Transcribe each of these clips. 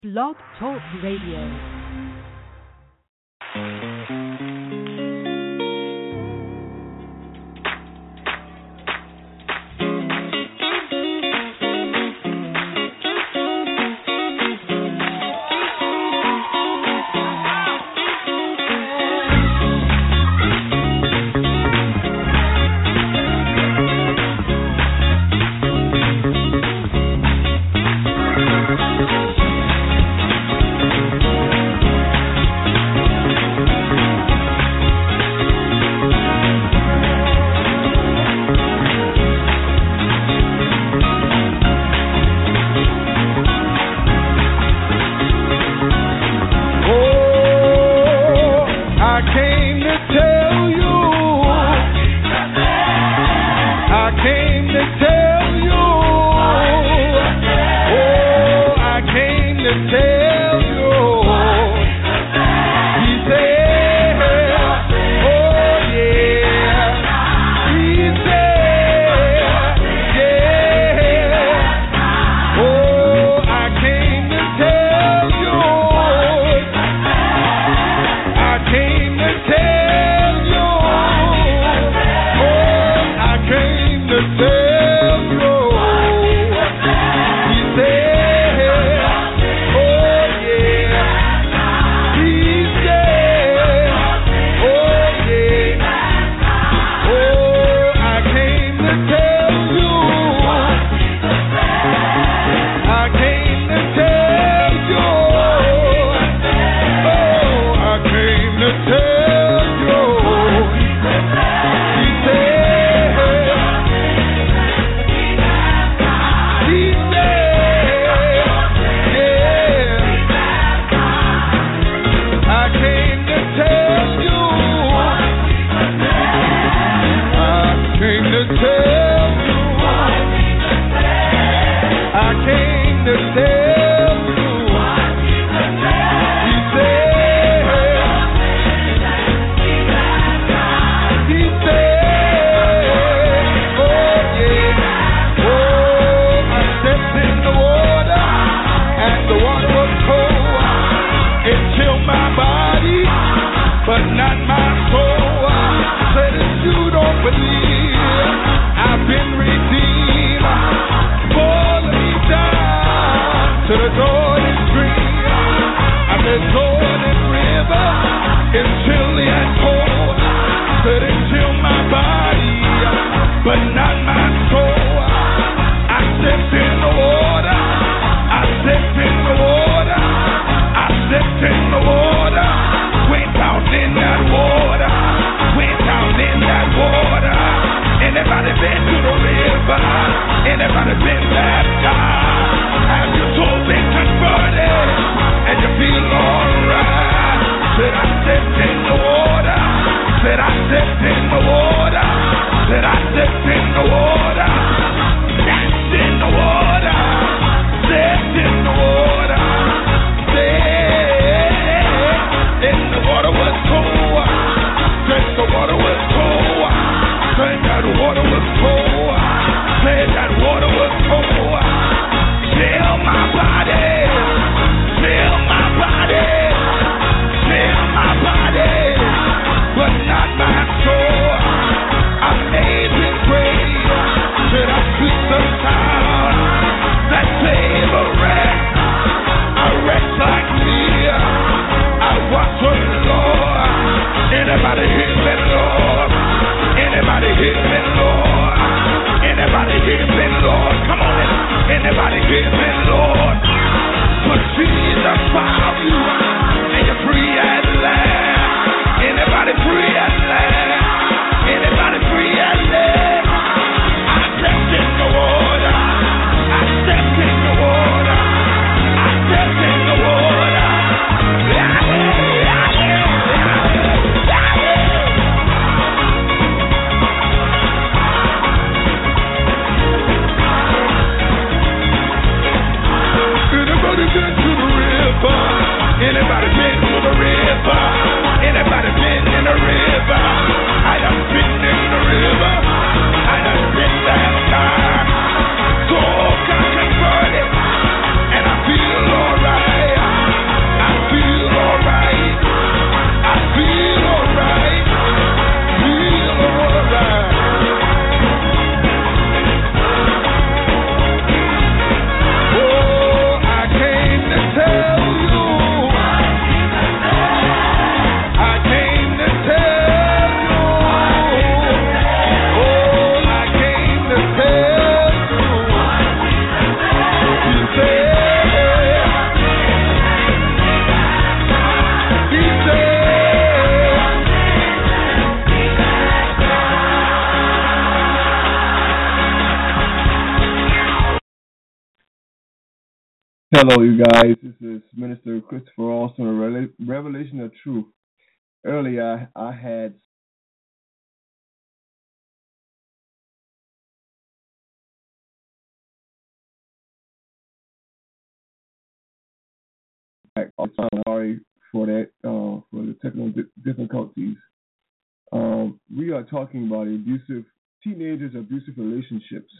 Blog Talk Radio. Hello, you guys. This is Minister Christopher Austin, a Revelation of Truth. Earlier, I had I'm sorry for that, for the technical difficulties. We are talking about abusive relationships.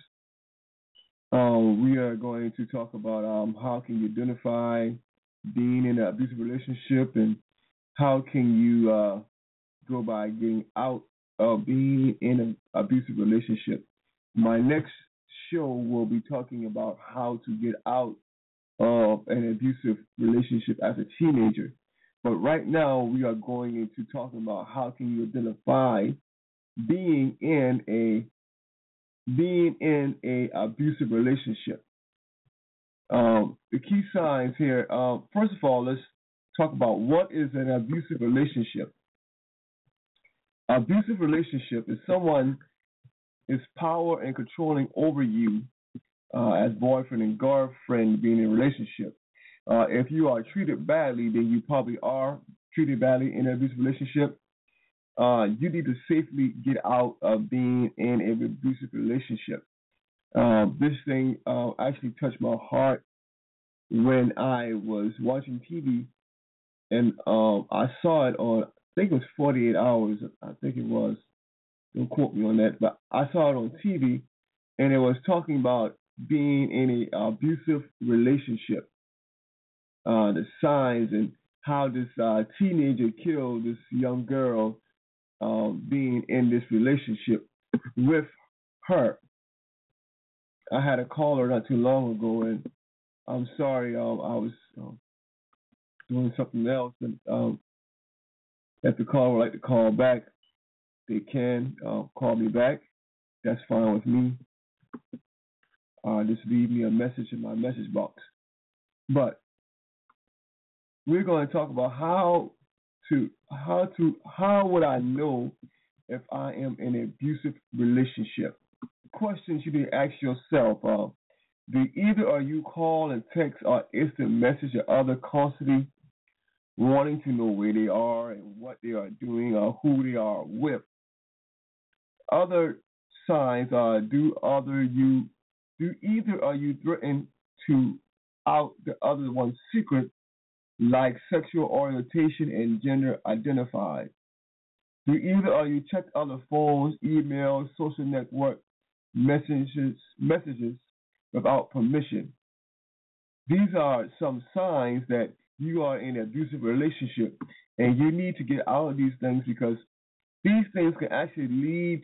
We are going to talk about how can you identify being in an abusive relationship and how can you go by getting out of being in an abusive relationship. My next show will be talking about how to get out of an abusive relationship as a teenager. But right now we are going into talking about how can you identify being in a abusive relationship. The key signs here. First of all, let's talk about what is an abusive relationship. Abusive relationship is someone is power and controlling over you as boyfriend and girlfriend being in a relationship. If you are treated badly, then you probably are treated badly in an abusive relationship. You need to safely get out of being in an abusive relationship. This thing actually touched my heart when I was watching TV and I saw it on, I think it was 48 Hours. I think it was. Don't quote me on that, but I saw it on TV and it was talking about being in an abusive relationship, the signs and how this teenager killed this young girl being in this relationship with her. I had a caller not too long ago, and I'm sorry, I was doing something else, and if the caller would like to call back, they can call me back. That's fine with me. Just leave me a message in my message box. But we're going to talk about how would I know if I am in an abusive relationship. Questions you need to ask yourself. Do either of you call and text or instant message your other constantly wanting to know where they are and what they are doing or who they are with? Other signs are do either of you threaten to out the other one's secret like sexual orientation and gender identified? Do either of you check other phones, emails, social network messages without permission? These are some signs that you are in an abusive relationship, and you need to get out of these things because these things can actually lead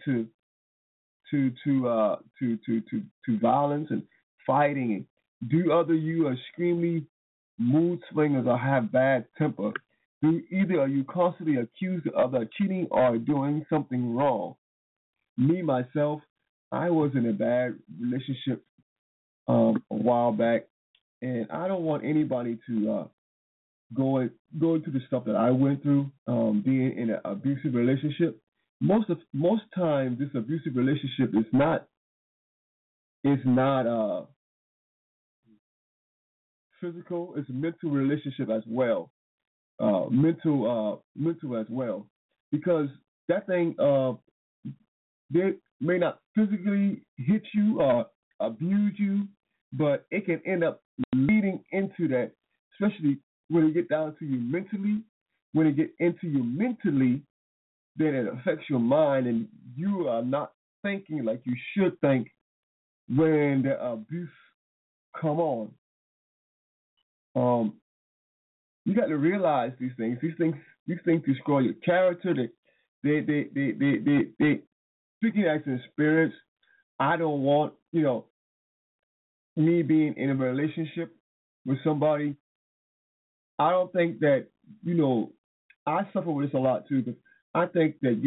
to violence and fighting. And do other you are extremely mood swingers or have bad temper? Do either of you constantly accuse the other of cheating or doing something wrong? Me myself, I was in a bad relationship a while back, and I don't want anybody to go into the stuff that I went through being in an abusive relationship. Most times, this abusive relationship is not physical. It's a mental relationship as well. Mental as well, because that thing they may not physically hit you or abuse you, but it can end up leading into that, especially when it get down to you mentally. When it get into you mentally, then it affects your mind, and you are not thinking like you should think when the abuse come on. Um, you got to realize these things. These things destroy your character. They speaking as an experience. I don't want me being in a relationship with somebody. I don't think that I suffer with this a lot too. Because I think that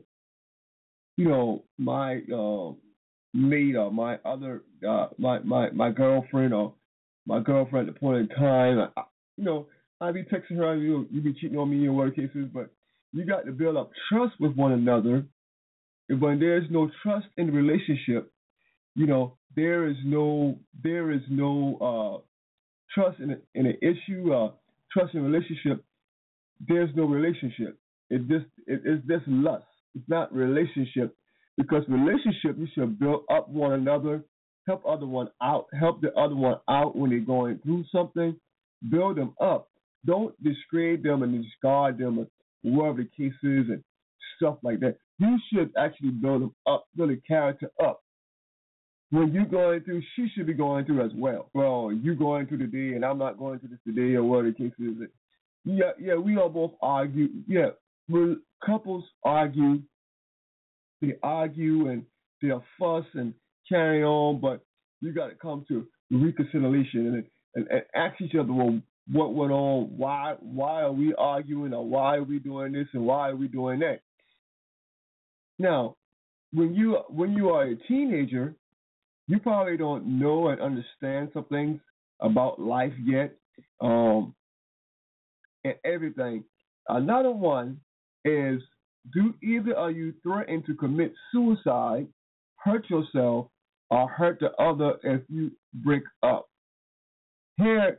my mate or my other my girlfriend or my girlfriend at the point in time, I be texting her, you be cheating on me in whatever cases, but you got to build up trust with one another. And when there's no trust in the relationship, there is no trust in an issue, trust in a relationship, there's no relationship. It's just lust. It's not relationship, because relationship, you should build up one another, help help the other one out when they're going through something, build them up. Don't disgrade them and discard them, or whatever the case is, and stuff like that. You should actually build them up, build a character up. When you're going through, she should be going through as well. Well, you going through today, and I'm not going through this today, or whatever the case is. Yeah, we all both argue. Yeah, couples argue. They argue and they'll fuss and carry on, but you got to come to reconciliation and ask each other, well, what went on? Why are we arguing, or why are we doing this, and why are we doing that? Now, when you are a teenager, you probably don't know and understand some things about life yet, and everything. Another one is, either are you threatened to commit suicide, hurt yourself, or hurt the other if you break up. Here,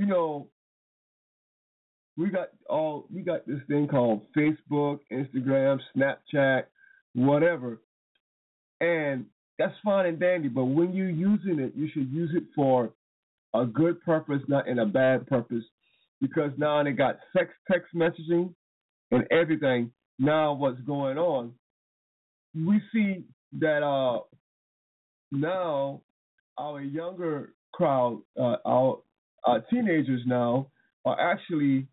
we got this thing called Facebook, Instagram, Snapchat, whatever, and that's fine and dandy. But when you're using it, you should use it for a good purpose, not in a bad purpose, because now they got text messaging and everything. Now what's going on? We see that now our younger crowd, our teenagers now are actually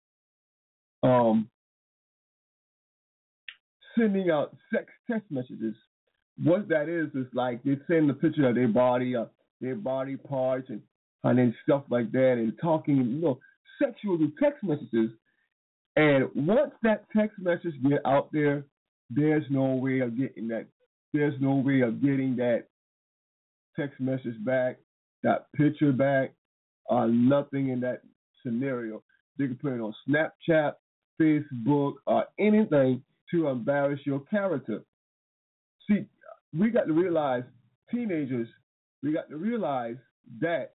sending out text messages. What that is like they send a picture of their body parts and stuff like that, and talking, sexual text messages. And once that text message get out there, there's no way of getting that. There's no way of getting that text message back, that picture back, nothing in that scenario. They can put it on Snapchat, Facebook, or anything to embarrass your character. See, we got to realize, teenagers, we got to realize that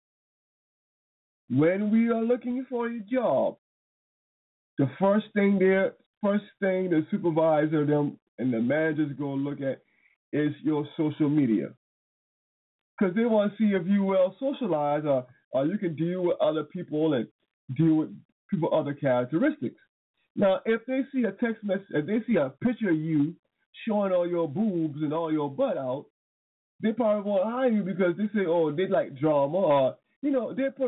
when we are looking for a job, the first thing the supervisor them and the managers go look at is your social media, because they want to see if you well socialize, or you can deal with other people and deal with people other characteristics. Now, if they see a text message, if they see a picture of you showing all your boobs and all your butt out, they probably won't hire you, because they say, oh, they like drama, or they put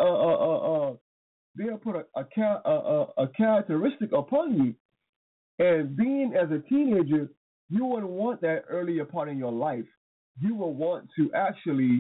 a characteristic upon you. And being as a teenager, you wouldn't want that earlier part in your life. You will want to actually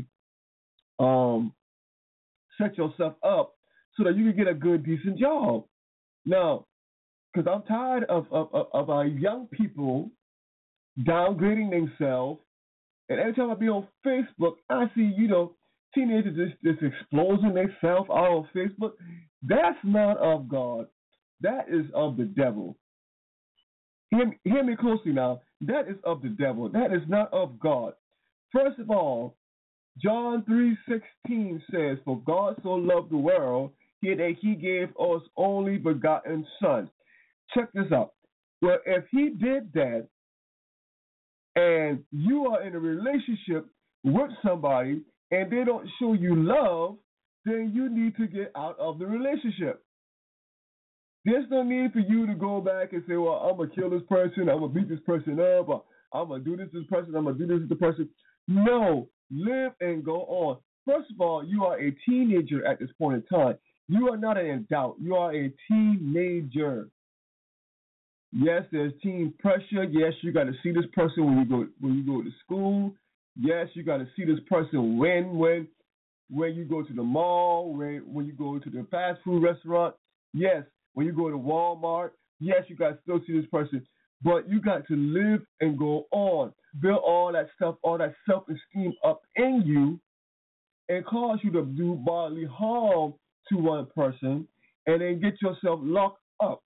set yourself up so that you can get a good, decent job. Now, because I'm tired of our young people downgrading themselves, and every time I be on Facebook, I see, teenagers just exposing themselves out on Facebook. That's not of God. That is of the devil. Hear me closely now. That is of the devil. That is not of God. First of all, John 3:16 says, "For God so loved the world, that he gave us only begotten Son." Check this out. Well, if he did that, and you are in a relationship with somebody and they don't show you love, then you need to get out of the relationship. There's no need for you to go back and say, well, I'm going to kill this person, I'm going to beat this person up, or I'm going to do this to this person, I'm going to do this to the person. No, live and go on. First of all, you are a teenager at this point in time. You are not an adult. You are a teenager. Yes, there's teen pressure. Yes, you got to see this person when you go to school. Yes, you got to see this person when you go to the mall, when you go to the fast food restaurant. Yes, when you go to Walmart. Yes, you got to still see this person. But you got to live and go on. Build all that stuff, all that self-esteem up in you, and cause you to do bodily harm to one person, and then get yourself locked up.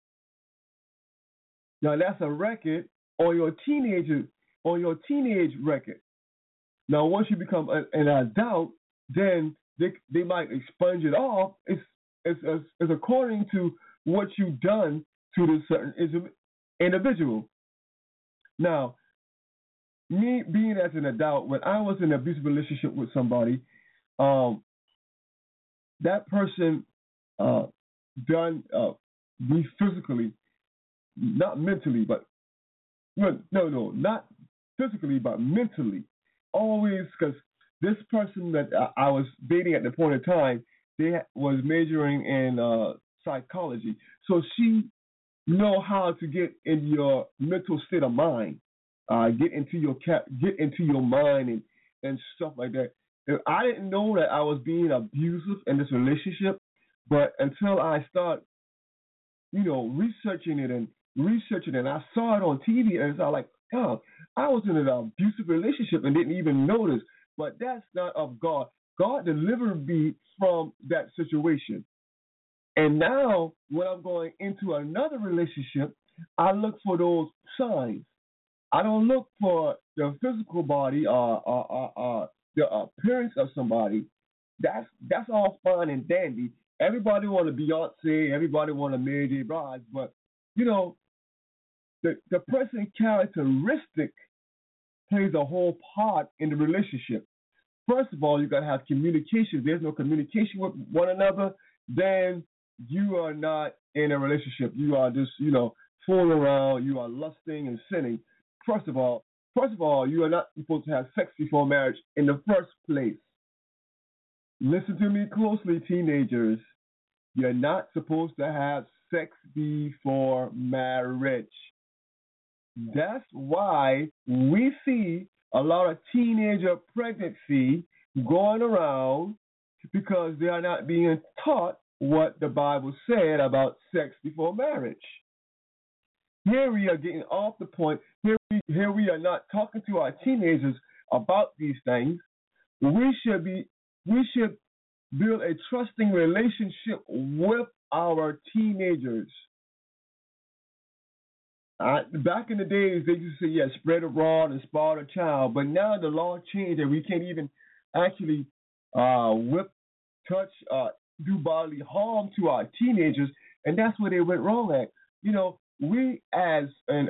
Now that's a record on your teenage record. Now once you become an adult, then they might expunge it off. It's according to what you've done to this certain individual. Now, me being as an adult, when I was in an abusive relationship with somebody, that person done me physically, not mentally, but no, not physically, but mentally. Always, because this person that I was dating at the point in time, they was majoring in psychology, so she know how to get in your mental state of mind, get into your mind and stuff like that. And I didn't know that I was being abusive in this relationship, but until I start, researching it, and I saw it on TV, and I was like, oh, I was in an abusive relationship and didn't even notice. But that's not of God. God delivered me from that situation. And now, when I'm going into another relationship, I look for those signs. I don't look for the physical body or the appearance of somebody. That's all fine and dandy. Everybody want a Beyonce. Everybody want a Mary J. Blige. But, the person characteristic plays a whole part in the relationship. First of all, you got to have communication. If there's no communication with one another, then you are not in a relationship. You are just, fooling around. You are lusting and sinning. First of all, you are not supposed to have sex before marriage in the first place. Listen to me closely, teenagers. You're not supposed to have sex before marriage. That's why we see a lot of teenager pregnancy going around, because they are not being taught what the Bible said about sex before marriage. Here we are getting off the point. Here we are not talking to our teenagers about these things. We should build a trusting relationship with our teenagers. Back in the days, they used to say, yes, spread abroad and spoil a child. But now the law changed and we can't even actually whip, touch, do bodily harm to our teenagers. And that's where they went wrong at. We as in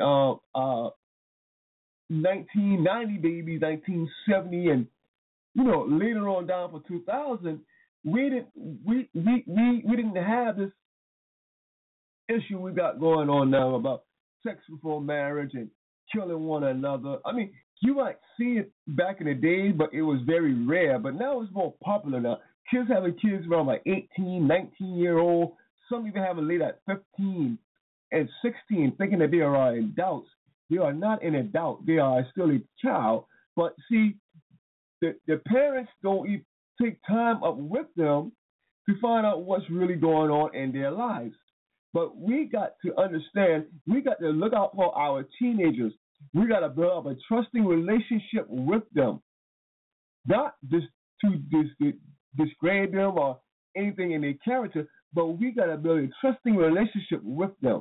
1990 babies, 1970, and later on down for 2000, we didn't have this issue we got going on now about sex before marriage and killing one another. I mean, you might see it back in the day, but it was very rare. But now it's more popular now. Kids having kids around like 18, 19-year-old. Some even have it late at 15 and 16, thinking that they are adults. They are not an adult. They are still a child. But see, the parents don't even take time up with them to find out what's really going on in their lives. But we got to understand, we got to look out for our teenagers. We got to build up a trusting relationship with them. Not just to disgrade them or anything in their character, but we got to build a trusting relationship with them.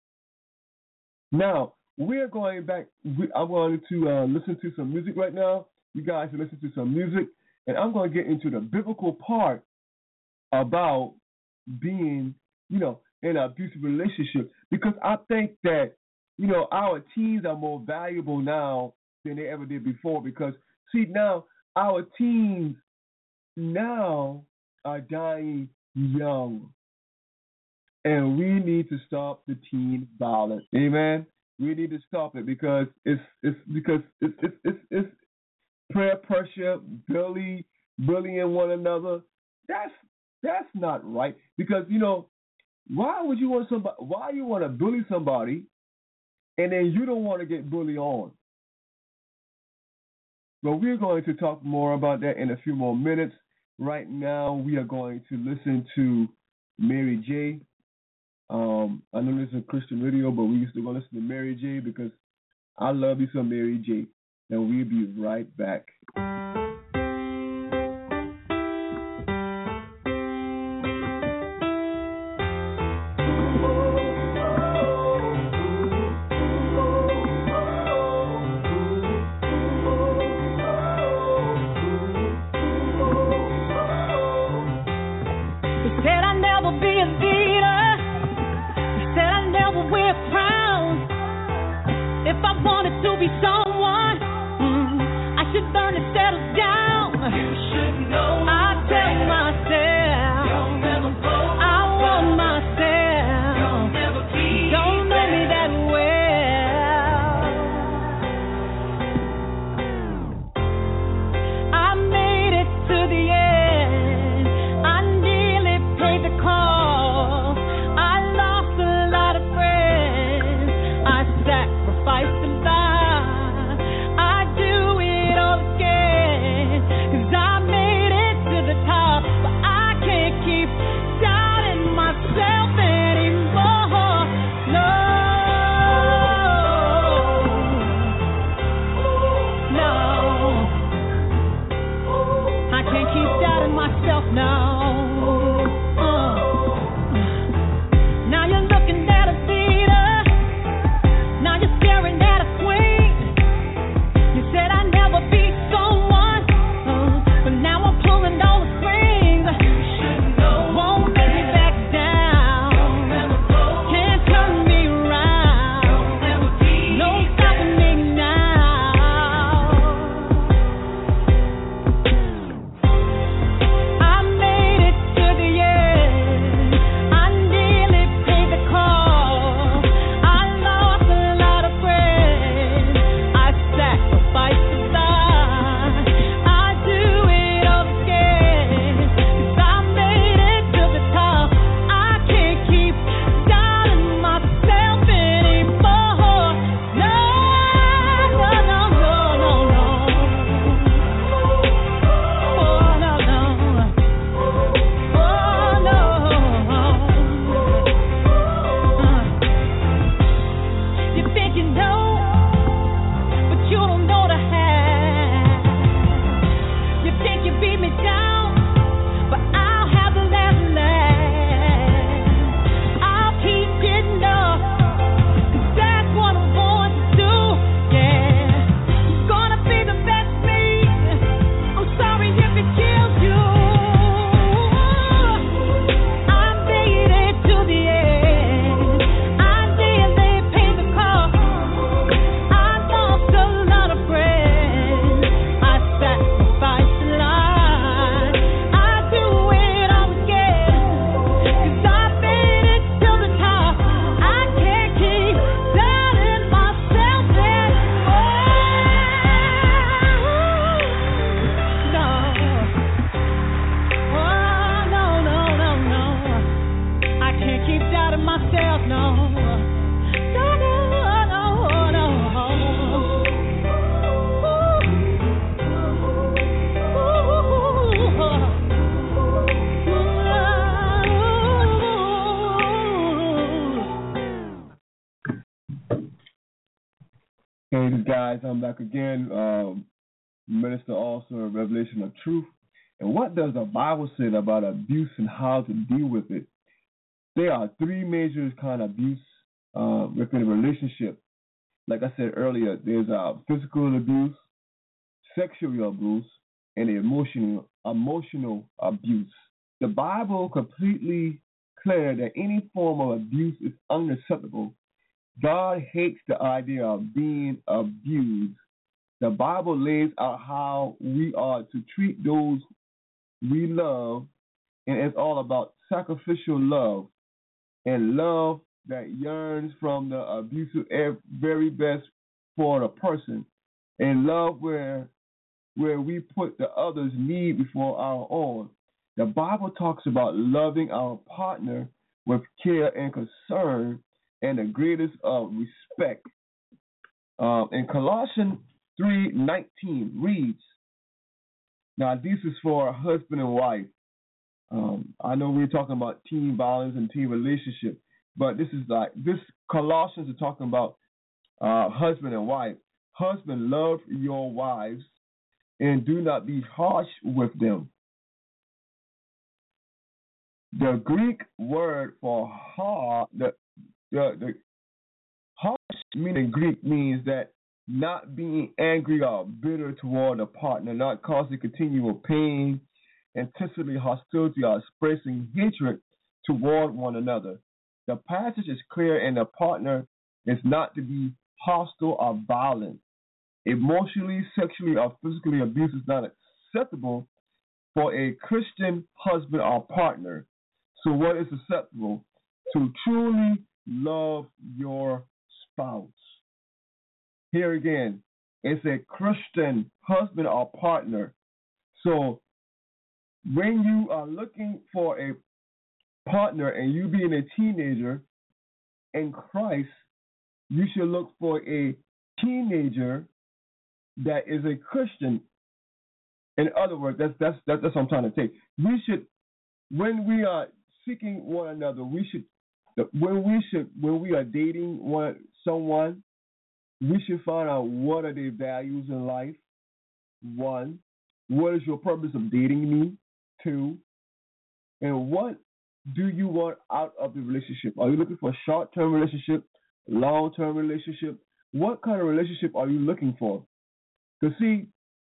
Now, we're going back. I'm going to listen to some music right now. You guys listen to some music, and I'm going to get into the biblical part about being, in an abusive relationship, because I think that, our teens are more valuable now than they ever did before, because, see, now our teens now are dying young, and we need to stop the teen violence. Amen. We need to stop it because it's peer pressure, bullying one another. That's not right, because why would you want somebody? Why you want to bully somebody, and then you don't want to get bullied on? But we're going to talk more about that in a few more minutes. Right now, we are going to listen to Mary J. I know this is a Christian radio, but we used to go listen to Mary J. because I love you some Mary J. And we'll be right back. If I wanted to be someone, I should learn to settle down. You should know. I tell myself, you'll never go. I want myself. You'll never be. Don't know me that well. I made it to the end. I nearly paid the cost. I lost a lot of friends. I sacrificed a lot. I do it all again. 'Cause I made it to the top. But I can't keep doubting myself anymore. No. No. I can't keep doubting myself now. Now you're looking at a theater. Now you're staring at a queen. You said I'd never be someone, but now I'm pulling all the strings. You should know. Won't let me back down. Can't turn me around. No stopping me now. I made it to the end. I nearly paid the cost. I lost a lot of friends. I sacrificed a lot. I do it all again. 'Cause I made it to the top. I can't keep doubting myself anymore. No, no, no, no, no, no. Oh, no, no. Oh, no. You think you know, but you don't know the half. You think you beat me down, but I'll have the last laugh. I'll keep getting up, 'cause that's what I'm born to do. Yeah, I'm gonna be the best me. I'm sorry if it kills you. I made it to the end. I nearly paid the cost. I lost a lot of friends. I sacrificed a lot. I do it all again. 'Cause I made it to the top. I can't keep doubting myself anymore. No. Oh, no, no, no, no. I can't keep doubting myself, no. No, no, no, no. Hey guys, I'm back again. Minister also a revelation of truth. And what does the Bible say about abuse and how to deal with it? There are three major kind of abuse within a relationship. Like I said earlier, there's physical abuse, sexual abuse, and emotional abuse. The Bible completely clear that any form of abuse is unacceptable. God hates the idea of being abused. The Bible lays out how we are to treat those we love, and it's all about sacrificial love and love that yearns from the abusive very best for the person, and love where we put the other's need before our own. The Bible talks about loving our partner with care and concern and the greatest of respect. In Colossians 3:19 reads, now this is for a husband and wife. I know we're talking about teen violence and teen relationship, but this Colossians is talking about husband and wife. Husband, love your wives and do not be harsh with them. The Greek word for hard, the harsh meaning Greek means that not being angry or bitter toward a partner, not causing continual pain, intensely hostility, or expressing hatred toward one another. The passage is clear, and the partner is not to be hostile, or violent. Emotionally, sexually, or physically abuse is not acceptable for a Christian husband or partner. So what is acceptable? To truly love your spouse. Here again, it's a Christian husband or partner. So when you are looking for a partner and you being a teenager in Christ, you should look for a teenager that is a Christian. In other words, that's what I'm trying to say. We should, when we are seeking one another, when we are dating someone, we should find out what are their values in life. 1, what is your purpose of dating me? 2, and what do you want out of the relationship? Are you looking for a short-term relationship, long-term relationship? What kind of relationship are you looking for? Because see,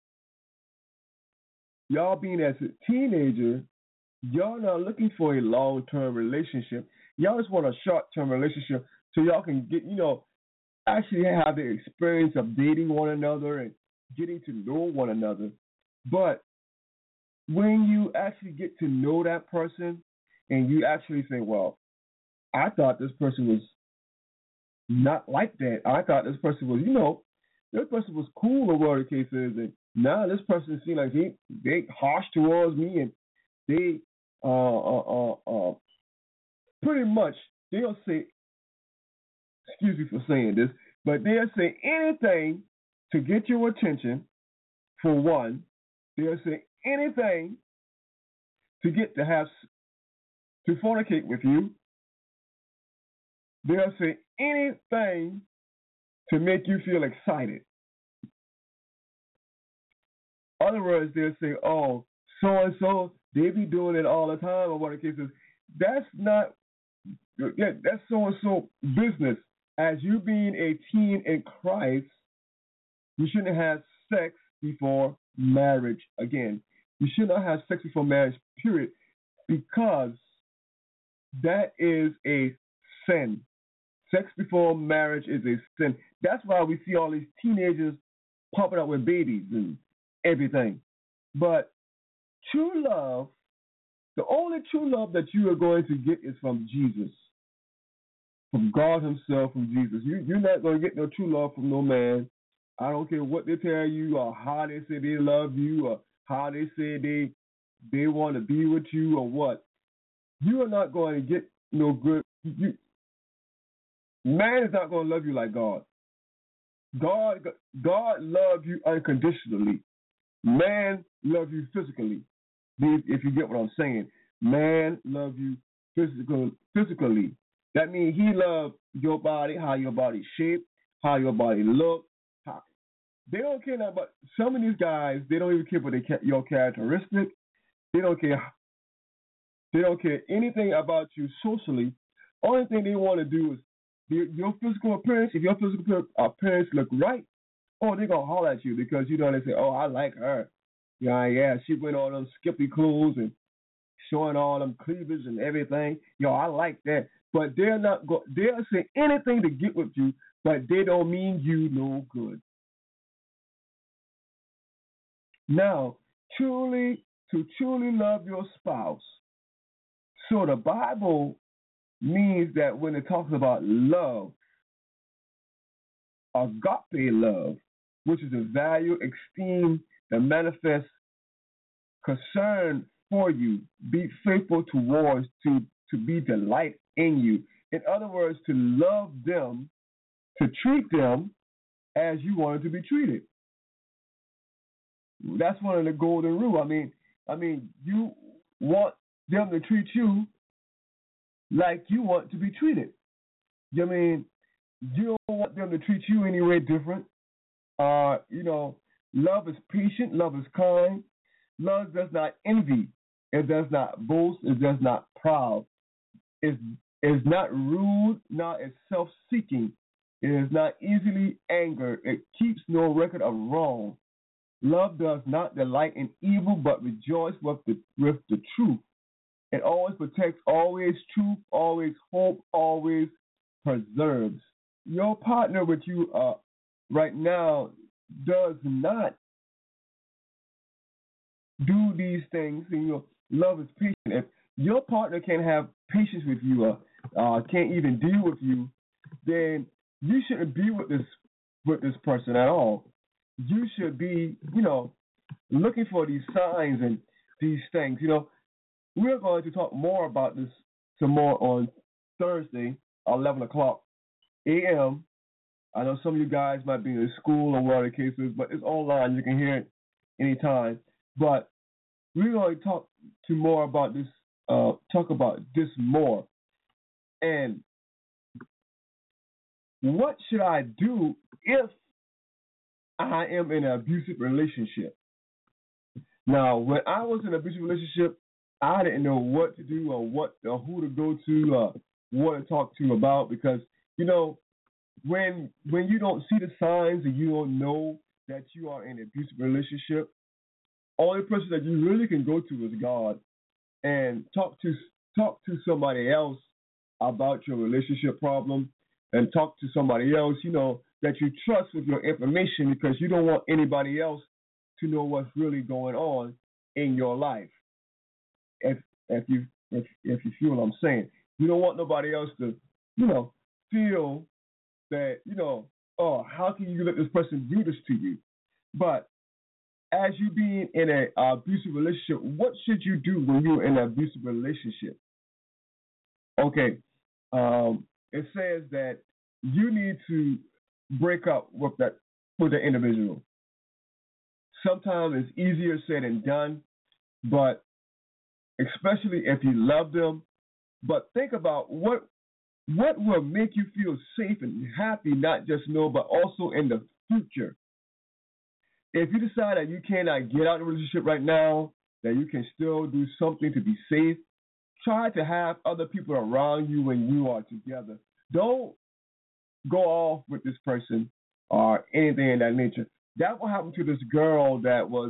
y'all being as a teenager, y'all not looking for a long-term relationship. Y'all just want a short-term relationship so y'all can get, actually have the experience of dating one another and getting to know one another. But when you actually get to know that person and you actually say, well, I thought this person was not like that. I thought this person was, this person was cool or whatever the case is. And now this person seems like they harsh towards me and they pretty much, they'll say, excuse me for saying this, but they'll say anything to get your attention, for one. They'll say anything to get to fornicate with you. They'll say anything to make you feel excited. In other words, they'll say, oh, so-and-so, they be doing it all the time, or what the case is. That's so-and-so business. As you being a teen in Christ, you shouldn't have sex before marriage. Again, you should not have sex before marriage, period, because that is a sin. Sex before marriage is a sin. That's why we see all these teenagers popping up with babies and everything. But true love, the only true love that you are going to get is from Jesus, from God himself, from Jesus. You're not going to get no true love from no man. I don't care what they tell you or how they say they love you or how they say they want to be with you or what. You are not going to get no good. Man is not going to love you like God. God loves you unconditionally. Man loves you physically. If you get what I'm saying. Man loves you physically. That means he loves your body, how your body shaped, how your body look. They don't care about some of these guys. They don't even care about your characteristics. They don't care. They don't care anything about you socially. Only thing they want to do is your physical appearance. If your physical appearance look right, they're gonna holler at you because they say, oh, I like her. Yeah, she went all them skimpy clothes and showing all them cleavage and everything. I like that. But they're not they'll say anything to get with you, but they don't mean you no good. Now, to truly love your spouse. So the Bible means that when it talks about love, agape love, which is a value, esteem, that manifests concern for you, be faithful towards, to be delight in you. In other words, to love them, to treat them as you wanted to be treated. That's one of the golden rule. I mean, you want them to treat you like you want to be treated. You don't want them to treat you any way different. Love is patient, love is kind. Love does not envy. It does not boast. It does not proud. It is not rude, nor is self-seeking. It is not easily angered. It keeps no record of wrong. Love does not delight in evil, but rejoice with the truth. It always protects, always truth, always hope, always preserves. your partner with you right now does not do these things, and love is patient. If your partner can't have patience with you, can't even deal with you, then you shouldn't be with this person at all. You should be, looking for these signs and these things. We're going to talk more about this some more on Thursday, 11 o'clock a.m. I know some of you guys might be in school or whatever the case is, but it's online. You can hear it anytime. But we're going to talk more about this. Talk about this more. And what should I do if I am in an abusive relationship? Now, when I was in an abusive relationship, I didn't know what to do or who to go to or what to talk to about, because when you don't see the signs and you don't know that you are in an abusive relationship, only person that you really can go to is God, and talk to somebody else about your relationship problem, and talk to somebody else that you trust with your information, because you don't want anybody else to know what's really going on in your life. If you feel what I'm saying, you don't want nobody else to feel that oh, how can you let this person do this to you? But as you being in an abusive relationship, what should you do when you're in an abusive relationship? Okay, it says that you need to break up with the individual. Sometimes it's easier said than done, but especially if you love them. But think about what will make you feel safe and happy, not just now, but also in the future. If you decide that you cannot get out of a relationship right now, that you can still do something to be safe, try to have other people around you when you are together. Don't go off with this person or anything in that nature. That will happen to this girl that was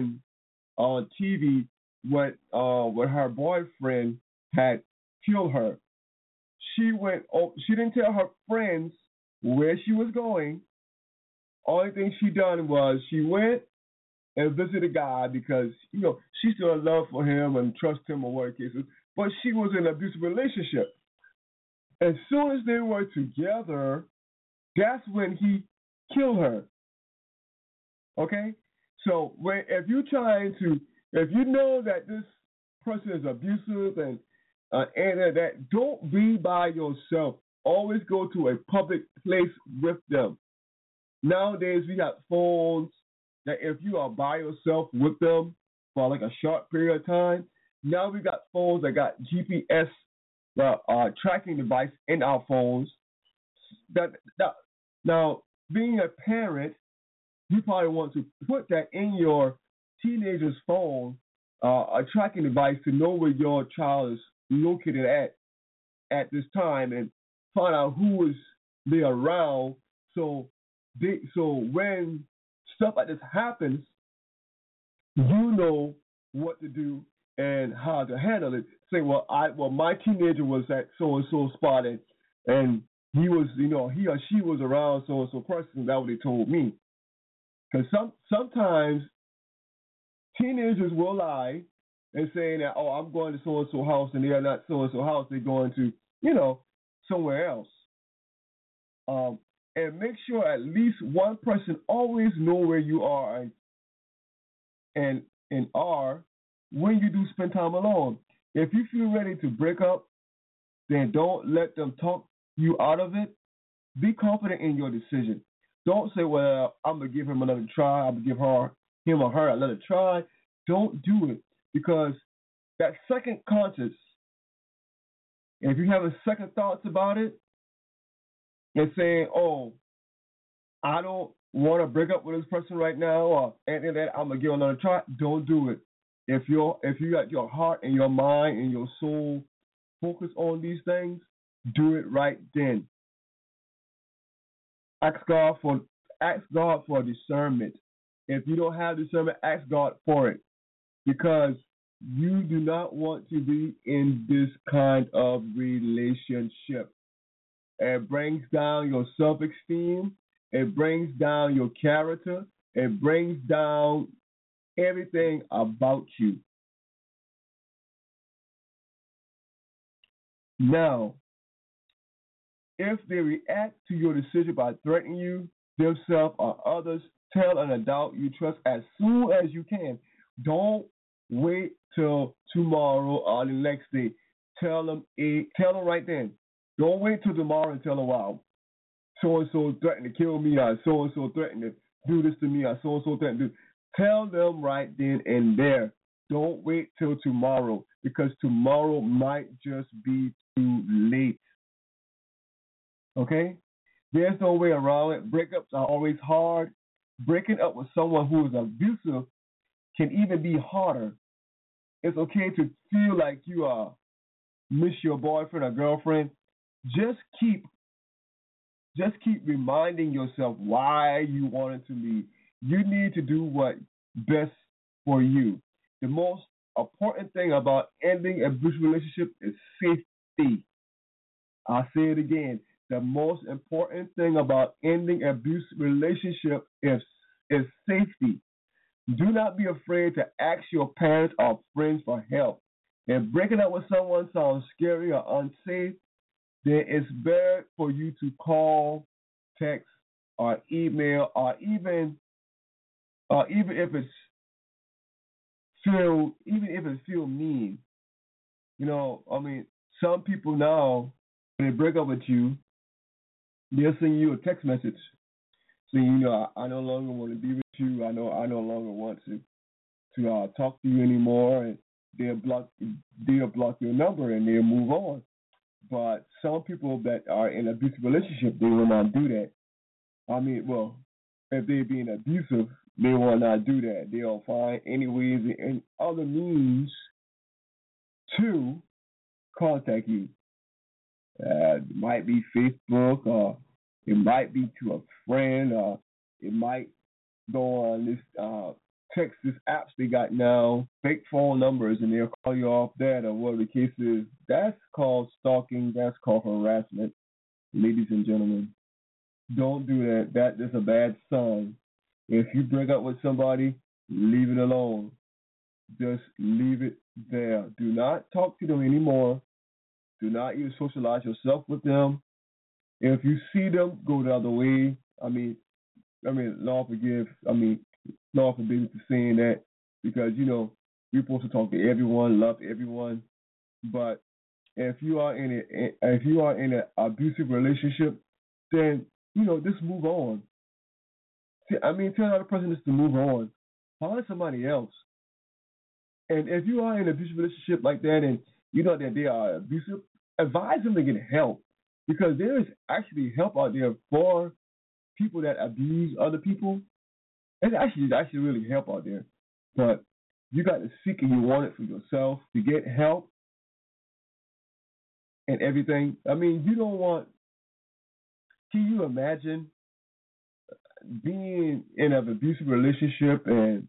on TV when her boyfriend had killed her. She didn't tell her friends where she was going. Only thing she done was she went and visited a guy because she still had love for him and trust him or whatever cases. But she was in an abusive relationship. As soon as they were together, that's when he killed her. Okay? So if you know that this person is abusive and that, don't be by yourself. Always go to a public place with them. Nowadays, we got phones that if you are by yourself with them for like a short period of time, now we got phones that got GPS tracking device in our phones. Now, being a parent, you probably want to put that in your teenager's phone, a tracking device to know where your child is located at this time, and find out who is there around. So when stuff like this happens, you know what to do and how to handle it. Say, well, my teenager was at so and so spot, and he was, he or she was around so and so person. That's what they told me. Because sometimes teenagers will lie and saying that, oh, I'm going to so and so house, and they are not so and so house. They're going to, somewhere else. And make sure at least one person always know where you are and are when you do spend time alone. If you feel ready to break up, then don't let them talk you out of it. Be confident in your decision. Don't say, well, I'm going to give him another try. I'm going to give him or her another try. Don't do it, because that second conscience, if you have second thoughts about it and saying, oh, I don't want to break up with this person right now, or anything that I'm going to give another try, don't do it. If you got your heart and your mind and your soul focused on these things, do it right then. Ask God for discernment. If you don't have discernment, ask God for it, because you do not want to be in this kind of relationship. it brings down your self-esteem. It brings down your character. It brings down everything about you. Now, if they react to your decision by threatening you, themselves or others, tell an adult you trust as soon as you can. Don't wait till tomorrow or the next day. Tell them right then. Don't wait till tomorrow and tell them, wow, so and so threatened to kill me, or so and so threatened to do this to me, or so and so threatened to do. Tell them right then and there. Don't wait till tomorrow, because tomorrow might just be too late. Okay? There's no way around it. Breakups are always hard. Breaking up with someone who is abusive can even be harder. It's okay to feel like you miss your boyfriend or girlfriend. Just keep reminding yourself why you wanted to leave. You need to do what's best for you. The most important thing about ending a abusive relationship is safety. I'll say it again. The most important thing about ending an abusive relationship is safety. Do not be afraid to ask your parents or friends for help. If breaking up with someone sounds scary or unsafe, then it's better for you to call, text, or email, or even if it feel mean. You know, I mean, some people now, when they break up with you, they'll send you a text message saying, you know, I no longer want to be with you. I no longer want to talk to you anymore, and they'll block your number and they'll move on. But some people that are in an abusive relationship, they will not do that. I mean, well, if they're being abusive, they will not do that. They'll find any ways and other means to contact you. It might be Facebook, or it might be to a friend, or it might go on this text, this apps they got now, fake phone numbers, and they'll call you off that, or whatever the case is. That's called stalking. That's called harassment, ladies and gentlemen. Don't do that. That is a bad sign. If you break up with somebody, leave it alone. Just leave it there. Do not talk to them anymore. Do not even socialize yourself with them. If you see them, go the other way. Lord forbid for saying that, because you know we're supposed to talk to everyone, love everyone. But if you are in an abusive relationship, then you know just move on. Tell another person just to move on. Find somebody else. And if you are in an abusive relationship like that, and you know that they are abusive, advise them to get help, because there is actually help out there for people that abuse other people. There's actually really help out there, but you got to seek and you want it for yourself to get help and everything. I mean, you don't want. Can you imagine being in an abusive relationship and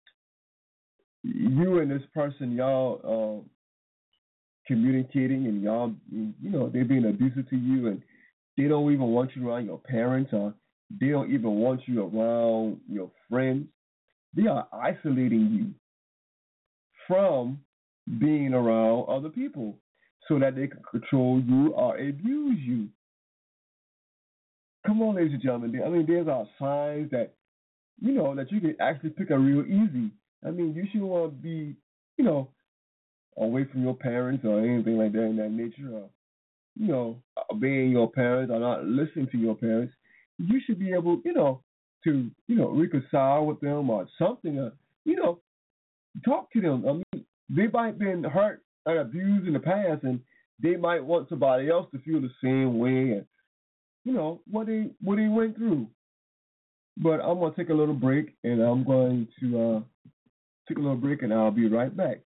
you and this person, y'all communicating, and y'all, you know, they're being abusive to you, and they don't even want you around your parents, or they don't even want you around your friends. They are isolating you from being around other people so that they can control you or abuse you. Come on, ladies and gentlemen. I mean, there's our signs that, you know, that you can actually pick up real easy. I mean, you shouldn't want to be, you know, away from your parents or anything like that in that nature, or, you know, obeying your parents or not listening to your parents. You should be able, you know, to, you know, reconcile with them or something, or, you know, talk to them. I mean, they might have been hurt and abused in the past, and they might want somebody else to feel the same way, and, you know, what they went through. But I'm going to take a little break, and I'll be right back.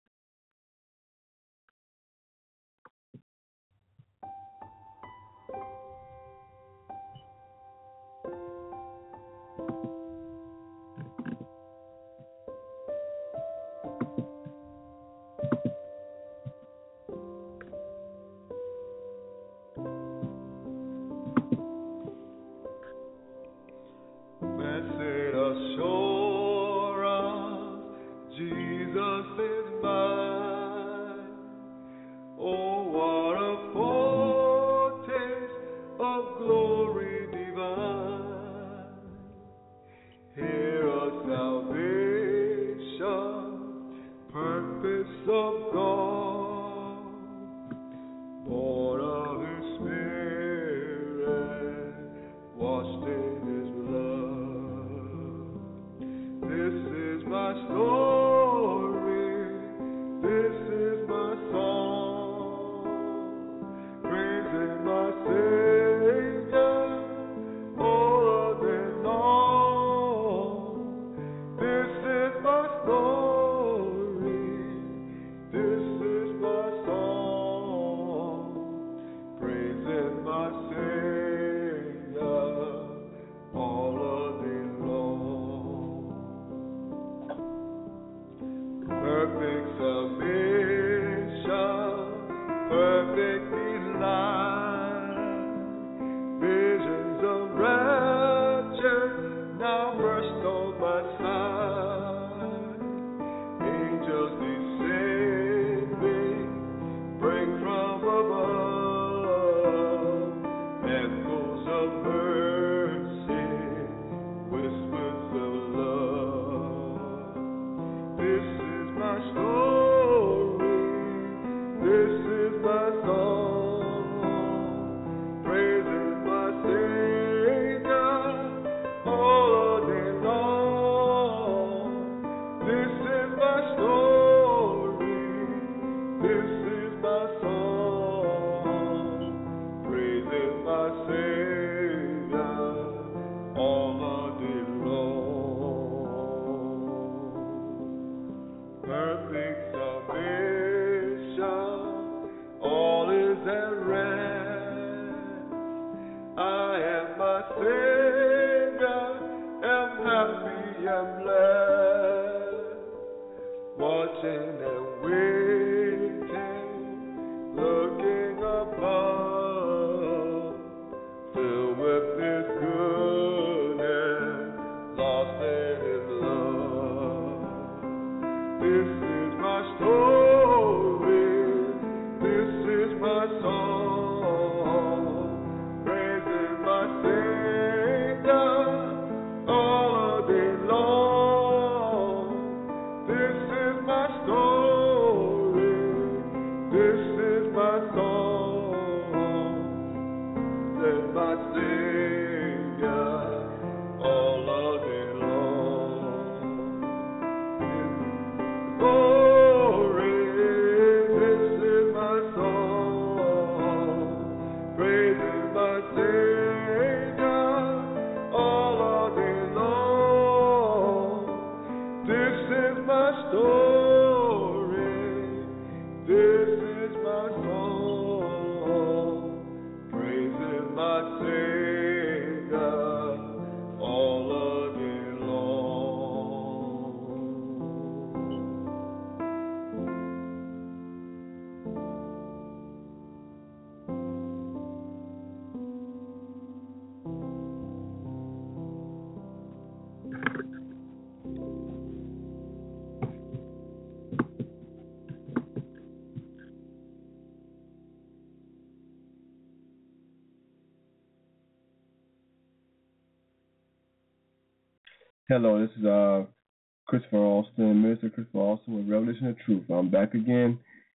Hello, this is Christopher Alston, Minister Christopher Alston with Revelation of Truth. I'm back again.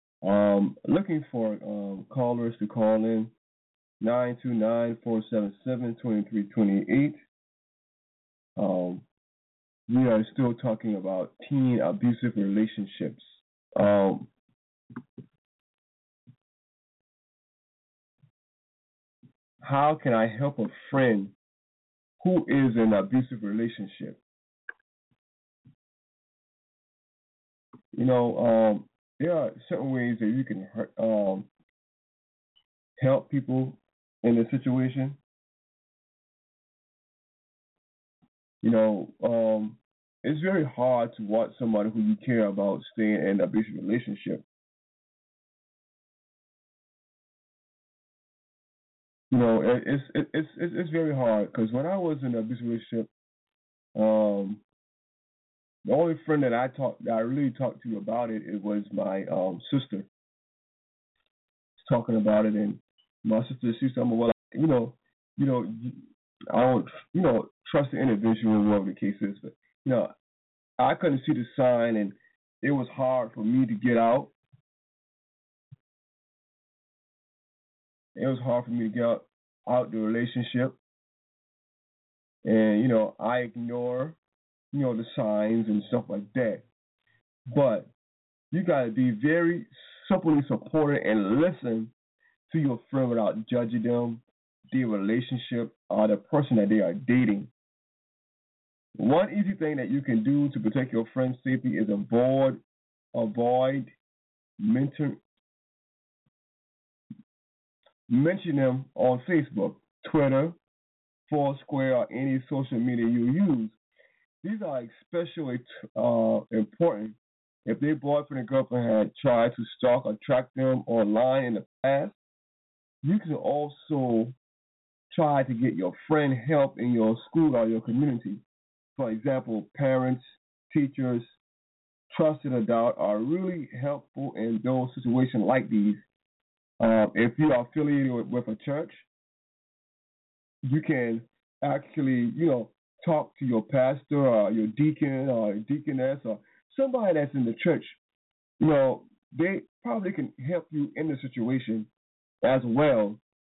Looking for callers to call in 929-477-2328. We are still talking about teen abusive relationships. How can I help a friend who is in an abusive relationship? There are certain ways that you can help people in this situation. It's very hard to watch somebody who you care about stay in an abusive relationship. It's very hard because when I was in an abusive relationship, the only friend that I really talked to about it was my sister. Talking about it, and my sister, she said, "Well, I don't, trust the individual, whatever the case is, but I couldn't see the sign, and it was hard for me to get out. It was hard for me to get out the relationship, and I ignore, the signs and stuff like that. But you got to be very simply supported and listen to your friend without judging them, their relationship, or the person that they are dating. One easy thing that you can do to protect your friend's safety is avoid mention them on Facebook, Twitter, Foursquare, or any social media you use. These are especially important if their boyfriend and girlfriend had tried to stalk or track them online in the past. You can also try to get your friend help in your school or your community. For example, parents, teachers, trusted adults are really helpful in those situations like these. If you are affiliated with a church, you can actually, talk to your pastor or your deacon or deaconess or somebody that's in the church. They probably can help you in the situation as well.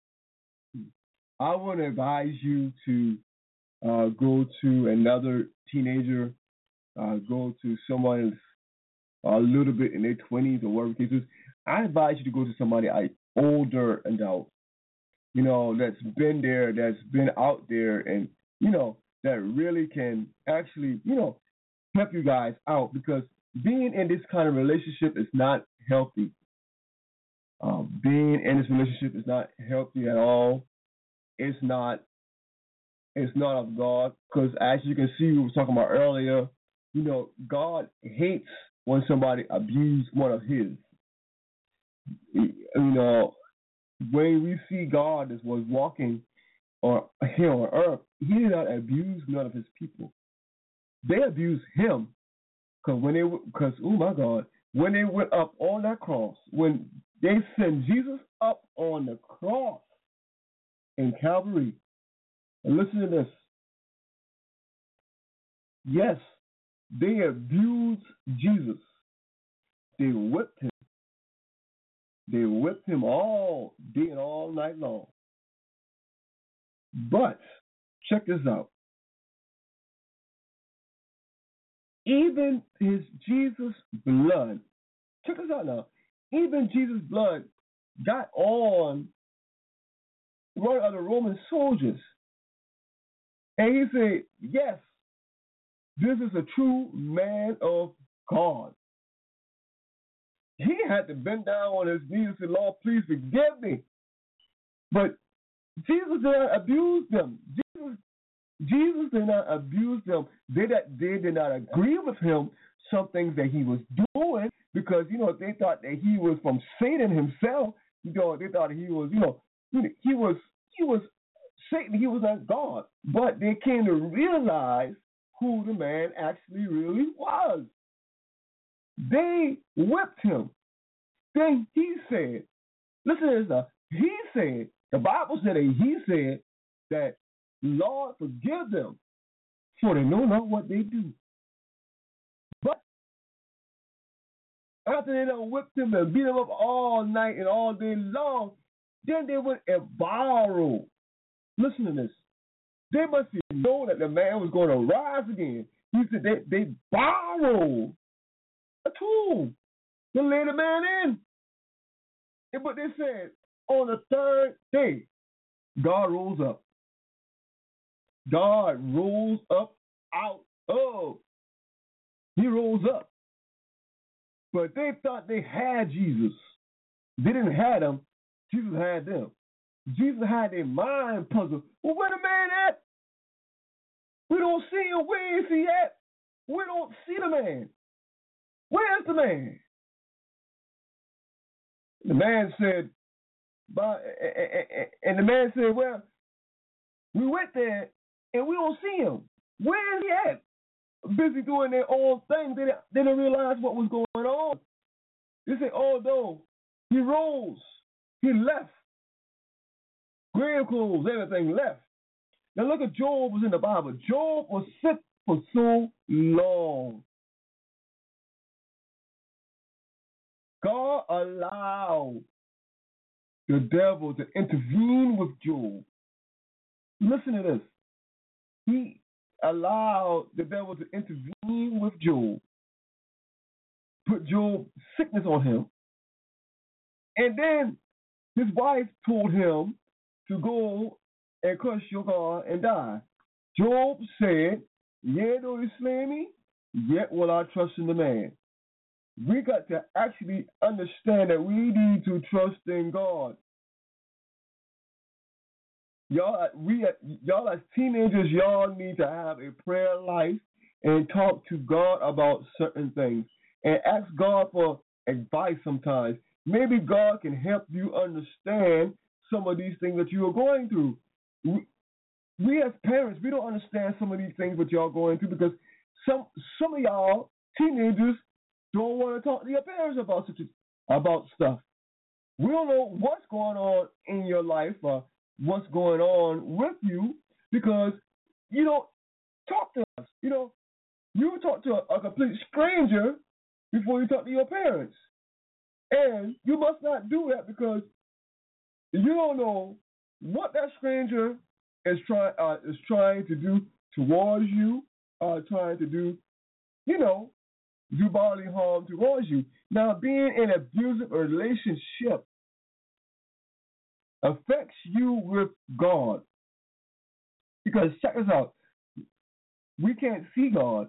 I would advise you to go to another teenager, go to someone a little bit in their 20s or whatever the case is. I advise you to go to somebody older adult, that's been there, that's been out there, and, that really can actually, help you guys out, because being in this kind of relationship is not healthy. Being in this relationship is not healthy at all. It's not of God, because as you can see, we were talking about earlier, God hates when somebody abuses one of his. When we see God as was walking here on earth, he did not abuse none of his people. They abused him when they went up on that cross, when they sent Jesus up on the cross in Calvary. And listen to this. Yes, they abused Jesus. They whipped him. They whipped him all day and all night long. But check this out. Even Jesus' blood, check this out now. Even Jesus' blood got on one of the Roman soldiers. And he said, yes, this is a true man of God. He had to bend down on his knees and say, Lord, please forgive me. But Jesus did not abuse them. Jesus did not abuse them. They did not agree with him, some things that he was doing, because, they thought that he was from Satan himself. They thought he was, he was Satan. He was not God. But they came to realize who the man actually really was. They whipped him. Then he said, listen to this now. He said, the Bible said that he said that, Lord, forgive them, for they know not what they do. But after they done whipped him and beat him up all night and all day long, then they went and borrowed. Listen to this. They must have known that the man was going to rise again. He said they borrowed a tomb to lay the man in. But they said, on the third day, God rose up. God rose up out of. He rose up. But they thought they had Jesus. They didn't have him. Jesus had them. Jesus had their mind puzzled. Well, where the man at? We don't see him. Where is he at? We don't see the man. Where's the man? The man said, well, we went there and we don't see him. Where is he at? Busy doing their own thing. They didn't realize what was going on. They said, although he rose, he left. Grave clothes, everything left. Now look at Job was in the Bible. Job was sick for so long. God allowed the devil to intervene with Job. Listen to this. He allowed the devil to intervene with Job, put Job's sickness on him, and then His wife told him to go and curse your God and die. Job said, yea, though he slay me, yet will I trust in the man. We got to actually understand that we need to trust in God. Y'all as teenagers, y'all need to have a prayer life and talk to God about certain things and ask God for advice sometimes. Maybe God can help you understand some of these things that you are going through. We as parents, we don't understand some of these things that y'all going through because some of y'all teenagers don't want to talk to your parents about stuff. We don't know what's going on in your life or what's going on with you because you don't talk to us. You talk to a complete stranger before you talk to your parents. And you must not do that because you don't know what that stranger is trying to do towards you, trying to do bodily harm towards you. Now, being in an abusive relationship affects you with God. Because check this out. We can't see God.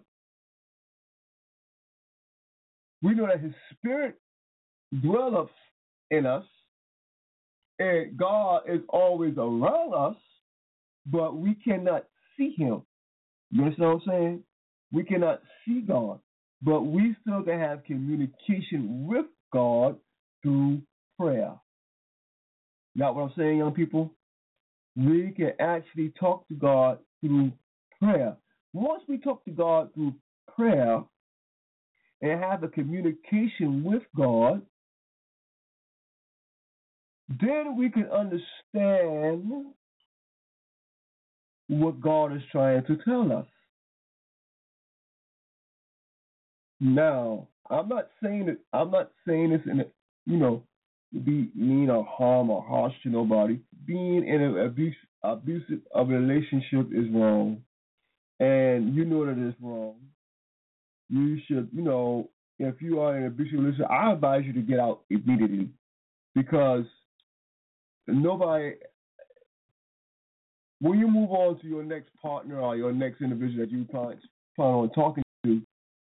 We know that His Spirit dwells in us, and God is always around us, but we cannot see Him. You understand what I'm saying? We cannot see God, but we still can have communication with God through prayer. Got what I'm saying, young people? We can actually talk to God through prayer. Once we talk to God through prayer and have a communication with God, then we can understand what God is trying to tell us. Now, I'm not saying this in to be mean or harm or harsh to nobody. Being in an abusive relationship is wrong, and you know that it's wrong. You should, if you are in an abusive relationship, I advise you to get out immediately because nobody. When you move on to your next partner or your next individual that you plan on talking to,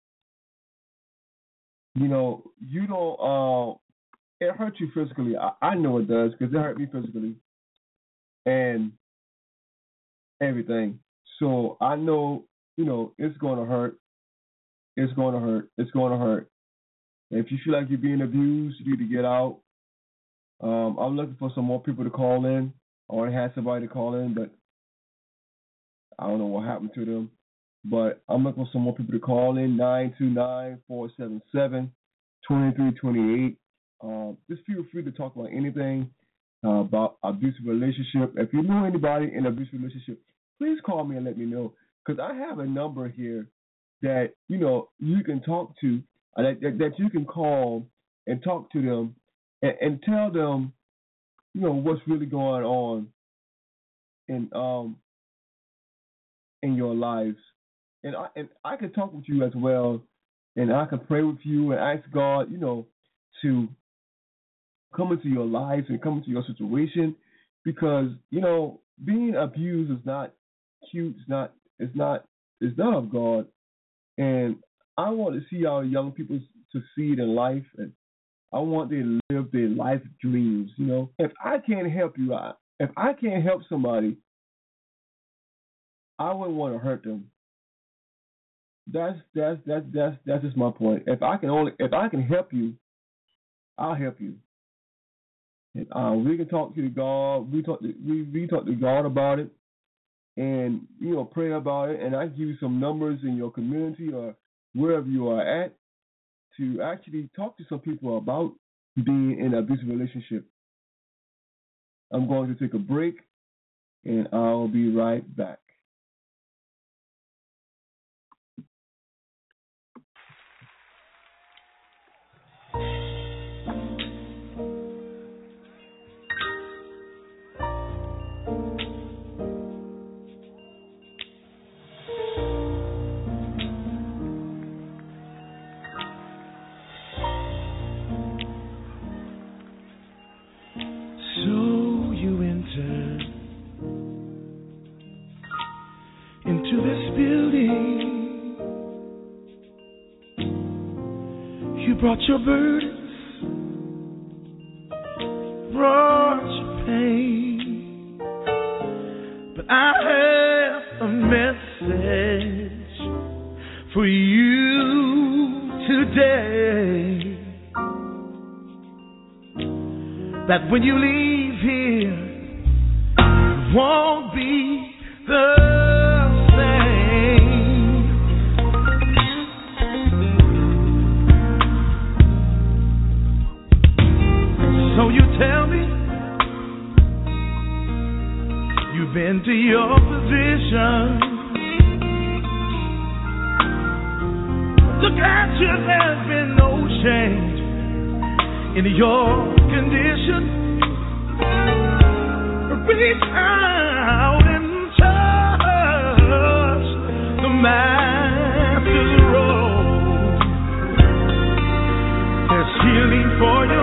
you don't. It hurts you physically. I know it does because it hurt me physically and everything. So I know, it's going to hurt. It's going to hurt. It's going to hurt. If you feel like you're being abused, you need to get out. I'm looking for some more people to call in. I already had somebody to call in, but I don't know what happened to them. But I'm looking for some more people to call in, 929-477-2328. Just feel free to talk about anything about abusive relationship. If you know anybody in an abusive relationship, please call me and let me know. Because I have a number here that, you can talk to, that you can call and talk to them and tell them, what's really going on in your lives. And I can talk with you as well, and I can pray with you and ask God, to come into your lives and come into your situation, because being abused is not cute. It's not of God. And I want to see our young people succeed in life, and I want them to live their life dreams. If I can't help you, if I can't help somebody, I wouldn't want to hurt them. That's just my point. If I can help you, I'll help you. And, we can talk to God. We talk to God about it, and pray about it. And I give you some numbers in your community or wherever you are at to actually talk to some people about being in an abusive relationship. I'm going to take a break, and I'll be right back. brought your burdens, brought your pain, but I have a message for you today, that when you leave here, you won't be the same. So you tell me you've been to your position. Look at you, there's been no change in your condition. Reach out and touch the Master's robe. There's healing for your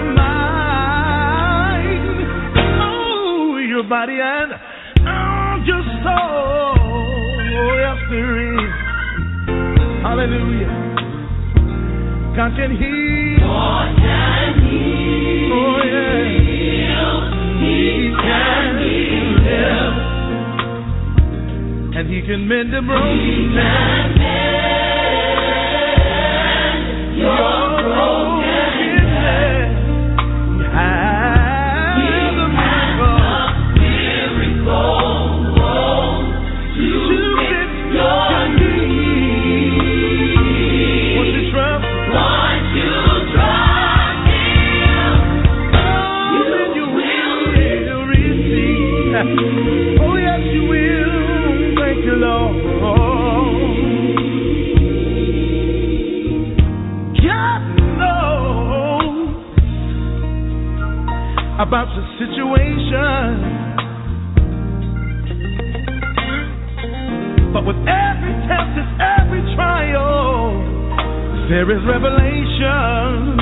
mind, oh, your body and your soul. Oh, yes, there is. Hallelujah. God can heal. God can heal. Oh, yeah. He can heal. And He can mend the broken. He can mend your brokenness. He has a miracle to fix your need. Won't you trust? Once you trust Him, then you will receive. Oh, yes, you will. Thank you, Lord. God knows about your situation, but with every test and every trial, there is revelation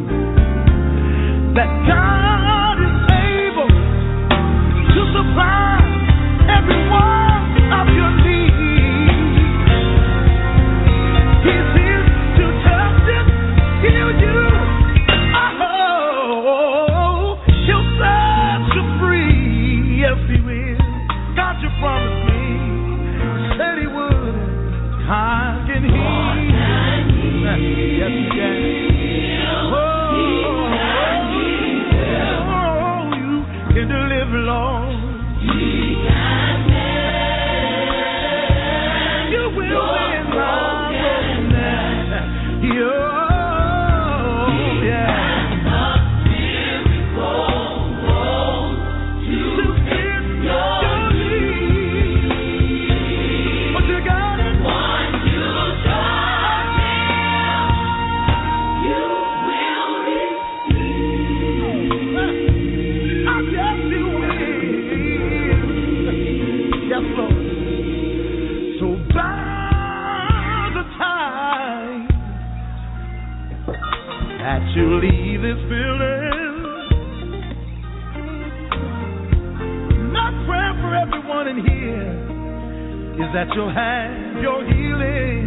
that God is able to supply every one of your needs. He's here to touch you, heal you. Oh, He'll set you free. Yes, He will. God, you promised me. Said He would. God can heal. Yes, He can. Oh, you can deliver, Lord. You will win my brokenness. Yeah. To fit your needs. But you got it. Once you trust Him, you will receive. Yes, you will. Yes, Lord. So by the time that you leave this building, my prayer for everyone in here is that you'll have your healing.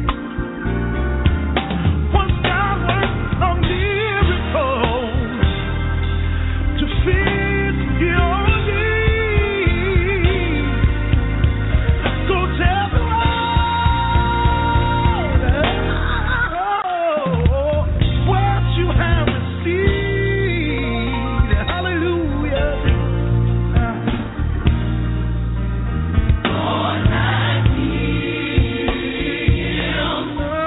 Once God works a miracle to fit your needs, go tell the world what you have received. Hallelujah. Lord, I need Him.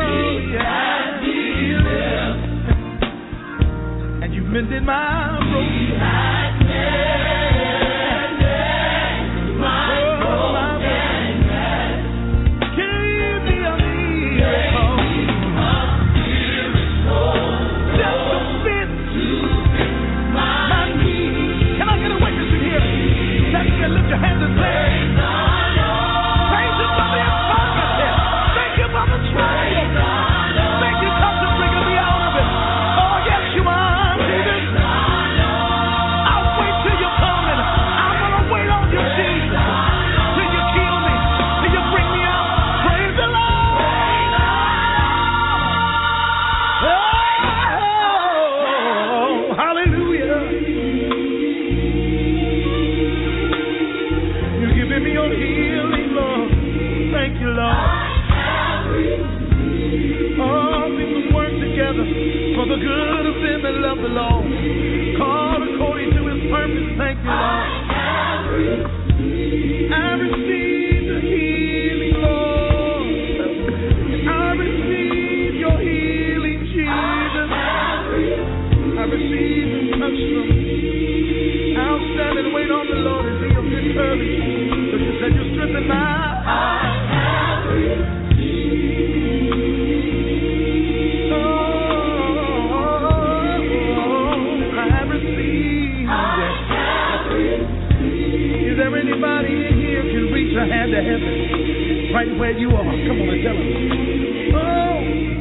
And you mended my broken. Give me a miracle. Just to fit my needs. Can I get a witness in here? That you can lift your hands and say, thank you for the infirmity. Thank you for the trial. Thank you for bringing me out of it. Oh, yes, you are, Jesus. I'll wait till you come and I'm going to wait on you, Jesus. Till you kill me, till you bring me out. Praise the Lord. Give me your healing, Lord. Thank you, Lord. All things work together for the good of them that love the Lord. Called according to his purpose. Thank you, Lord. I receive the healing, Lord. I receive your healing, Jesus. I receive and touch them. I'll stand and wait on the Lord and be of good courage. Because you said you strengthen my heart. Is there anybody in here who can reach a hand to heaven right where you are? Come on and tell them. Oh.